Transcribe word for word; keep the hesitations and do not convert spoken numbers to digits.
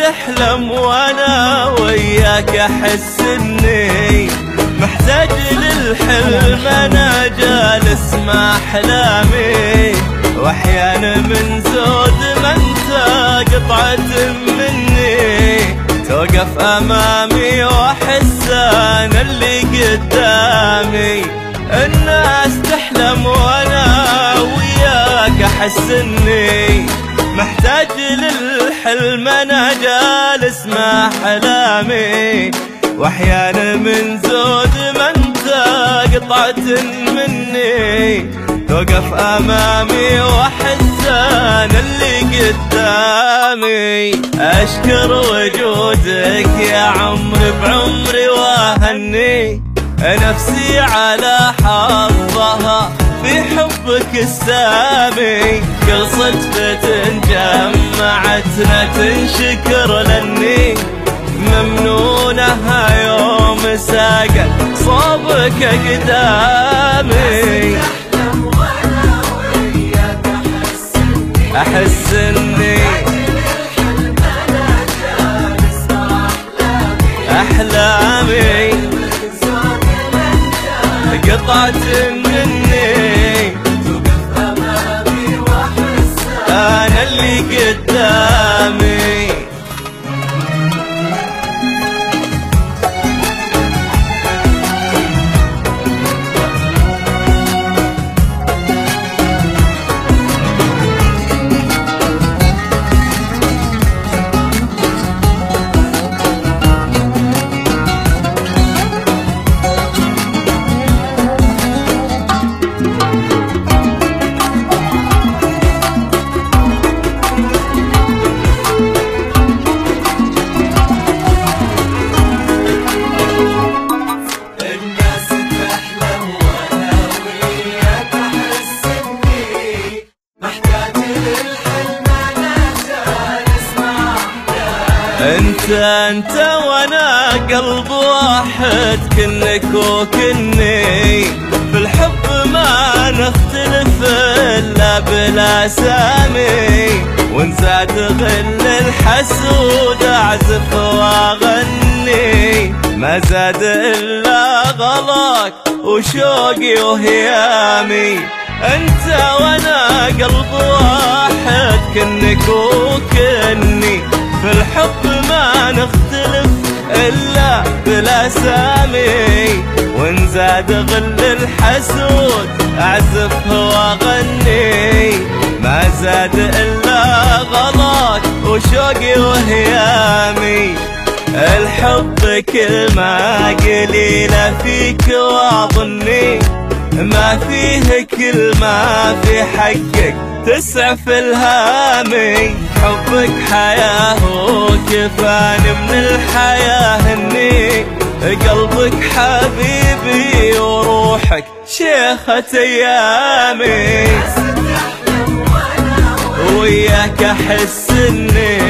تحلم وانا وياك احس اني محتاج للحلم، انا جالس مع احلامي واحيانا من زود ما انت قطعة مني توقف امامي واحس انا اللي قدامي. الناس تحلم وانا وياك احس اني محتاج للحلم، انا جالس مع احلامي واحيانا من زود ما انت قطعة مني توقف امامي واحس انا اللي قدامي. اشكر وجودك يا عمري بعمري واهني نفسي على حظها في حبك السامي. كل صدفة جمعتنا تنشكر لاني ممنونها يوم ساقت صوبك قدامي. احس اني احلامي قطعة مني توقف امامي واحس انا اللي قدامي. انت انت وانا قلب واحد كنك وكني في الحب ما نختلف الا بالاسامي. ونزاد غل الحسود اعزف واغني ما زاد الا غلاك وشوقي وهيامي. انت وانا قلب واحد كنك وكني في الحب ما نختلف إلا بالأسامي. ونزاد غل الحسود أعزف وأغني ما زاد إلا غلاك وشوقي وهيامي. الحب كلمة قليلة فيك وأظني ما فيه كلمة في حقك تسعف الهامي. حبك حياة وكفاني من الحياة اني قلبك حبيبي وروحك شيخة ايامي. وياك احس اني